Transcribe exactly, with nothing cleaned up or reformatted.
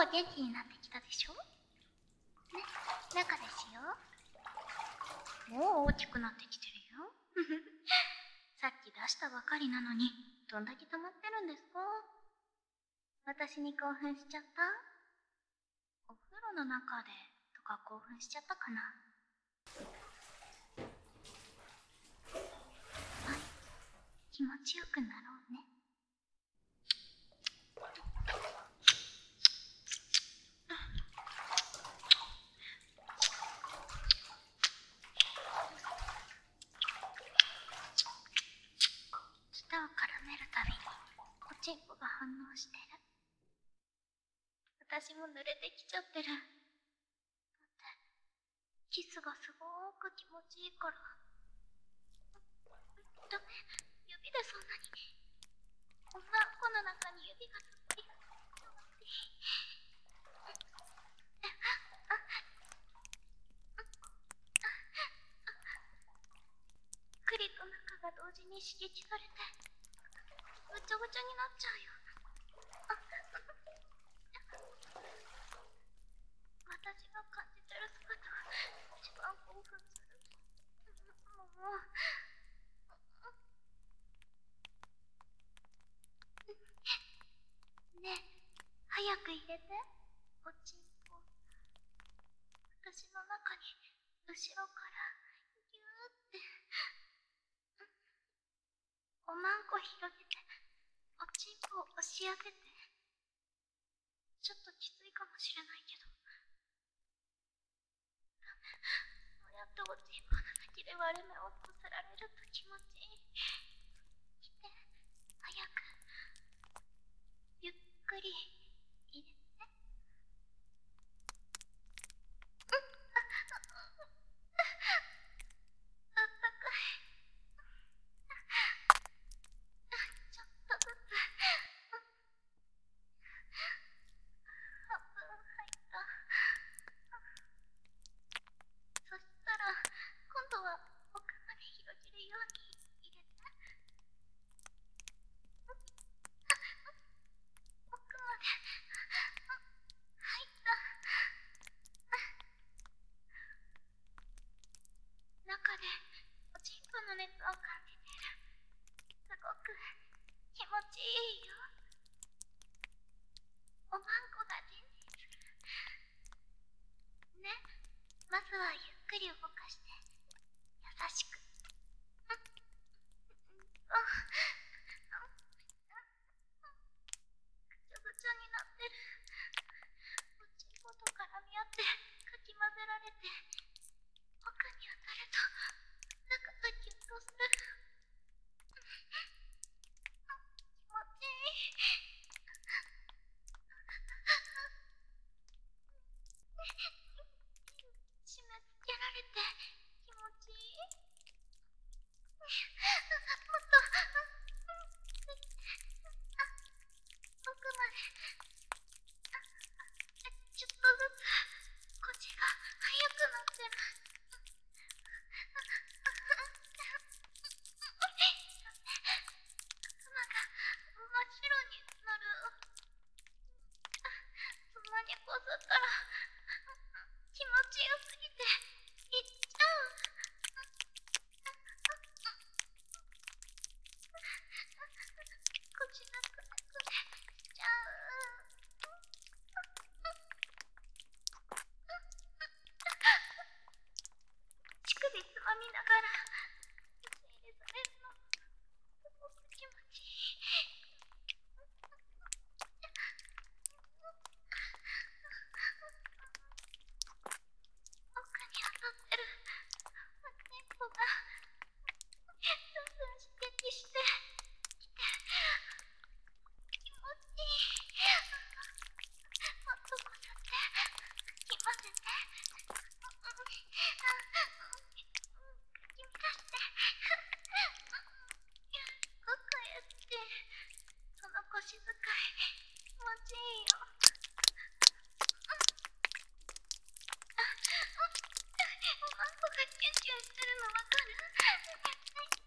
は元気になってきたでしょね、中ですよ。もう大きくなってきてるよ。さっき出したばかりなのに、どんだけ溜まってるんですか？私に興奮しちゃった？お風呂の中でとか興奮しちゃったかな？はい、気持ちよくなろうね。舌を絡めるたびにおちんぽが反応してる。私も濡れてきちゃってる。だってキスがすごーく気持ちいいから。ダメ、指でそんなに。女の子の中に指がすっぽり。栗と中が同時に刺激されてぐちゃぐちゃになっちゃうよ。私が感じてる姿が一番興奮する。もうねえ、早く入れて、おちんぽ。私の中に後ろからギューって。おまんこ広げておちんぽを押し当てて。ちょっときついかもしれないけど。ダメ、そうやっておちんぽの先で割れ目をこすられると気持ちいい。来て、早くゆっくり入れて。あったかい。ちょっとずつ半分入った。そしたら今度は奥まで広げるように入れて。奥まで入った。中でおちんぽの熱を感じてる。すごく気持ちいいよ。おまんこがジンジンする。ね、まずはゆっくり動かして優しく。あ、ぐちゃぐちゃになってる。おちんぽと絡み合ってかき混ぜられて、奥に当たると中がキュッとする。気持ちいい。締め付けられて気持ちいい。もっと奥まで。ちょっとずつ腰が速くなってる。頭が真っ白になる。そんなにこすったら気持ちよすぎていっちゃう。腰がくねくねしちゃう。乳首つまみながら手入れされるのすごく気持ちいい。奥に当たってるおちんぽがずんずん刺激してきて気持ちいい。もっとこすってかき混ぜて。かき乱してごくやって。その腰使い気持ちいいよ。おまんこがキュンキュンしてるのわかる？